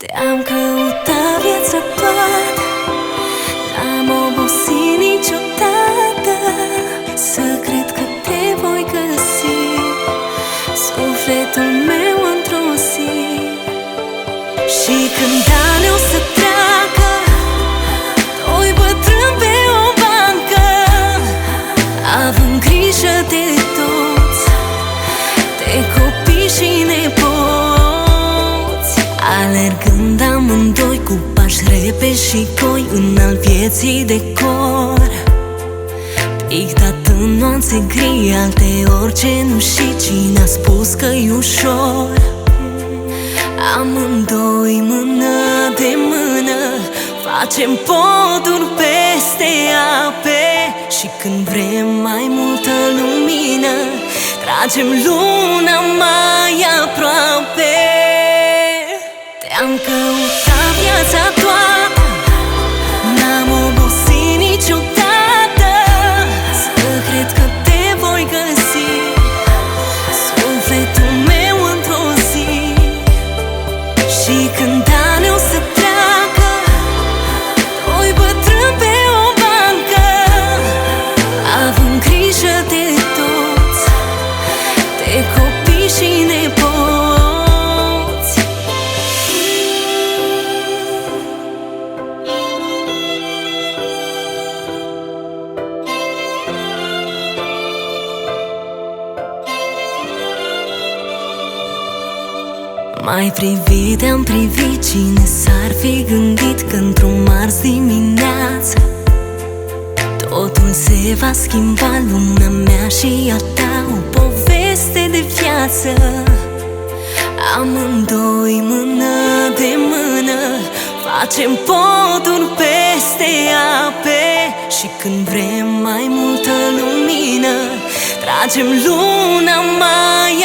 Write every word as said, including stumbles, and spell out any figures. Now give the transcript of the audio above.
Te-am căutat viața toată, n-am obosit niciodată să cred că te voi găsi, sufletul meu într-o zi. Și când anii o să treacă, doi bătrâni pe o bancă, având grijă de toți, de copii și nepoți, alergând amândoi cu pași repezi și coi în al vieții de cor, pictat în nuanțe gri, alteori cenușii. Cine a spus că-i ușor? Amândoi mână de mână facem poduri peste ape, și când vrem mai multă lumină, tragem luna mai aproape. Te-am căutat viața toată, n-am obosit niciodată să cred că te voi găsi, sufletul meu într-o zi. Și când anii o să treacă, doi bătrâni pe o bancă, având grijă de toți, de copii și nepoți. Mai privit, te-am privit, cine s-ar fi gândit că într-o marți dimineață totul se va schimba, lumea mea și a ta, o poveste de viață. Amândoi mână de mână facem poduri peste ape, și când vrem mai multă lumină, tragem luna mai